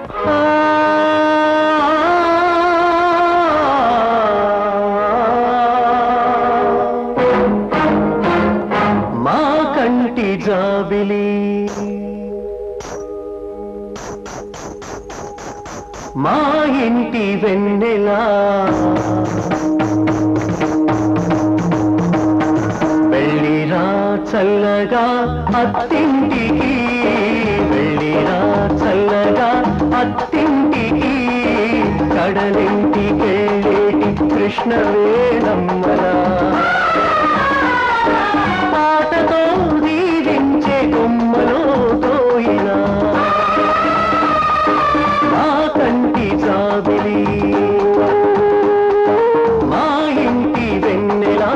మా కంటి జాబిలి మా ఇంటి వెన్నెలా వెళ్ళిరా చల్లగా అత్తింటికి వెళ్ళిరా చల్లగా అత్తింటికి కడలింటికెళ్ళేటి కృష్ణవేణమ్మలా పాటతో దీవించే కొమ్మలో తోయినా మా కంటి జాబిలి మా ఇంటి వెన్నెలా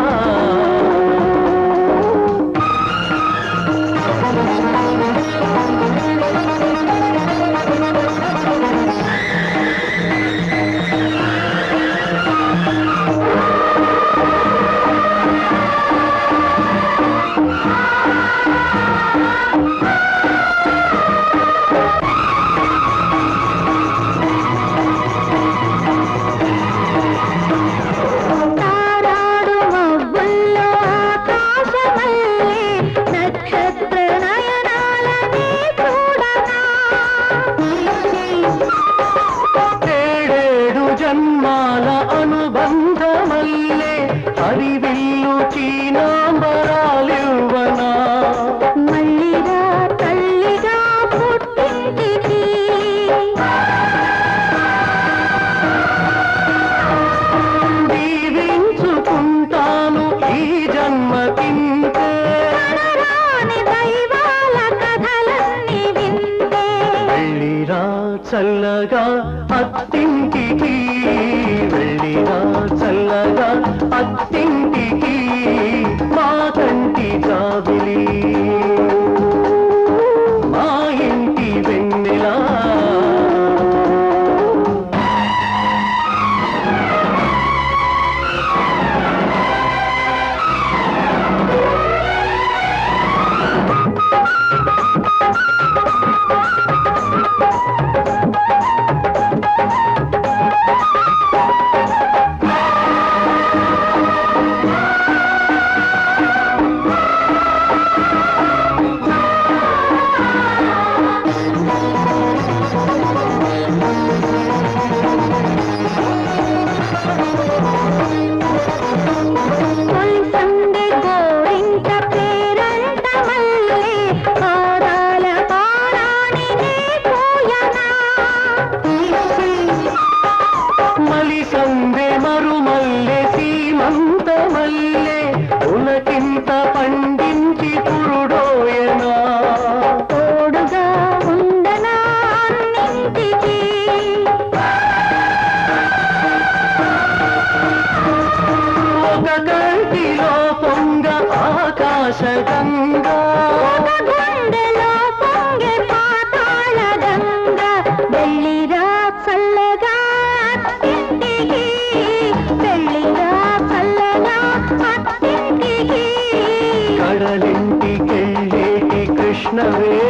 జన్మాల అనుబంధమల్లే హరివిల్లు చీనాంబరాలివ్వనా మల్లిగా తల్లిగా పుట్టింటికి దీవించుకుంటాను ఈ జన్మకింతే రాని దైవాల కథలన్నీ వింటే వెళ్ళిరా చల్లగా అత్తింటికి వెళ్ళిరా చల్లగా అత్తింటికి మా కంటి జాబిలి మా ఇంటి వెన్నెలా మలిసందే మరుమల్లె సీమంతమల్లె ఉలకింత పండించి పురుడోయనా తోడుగా ఉండనా అన్నింటికి ఒక కంటిలో పొంగ ఆకాశగంగా గుండెలో పొంగే పాతాళ గంగ వెళ్ళిరా చల్లగా అత్తింటికి వెళ్ళిరా చల్లగా అత్తింటికి కడలింటికెళ్ళేటి కృష్ణవే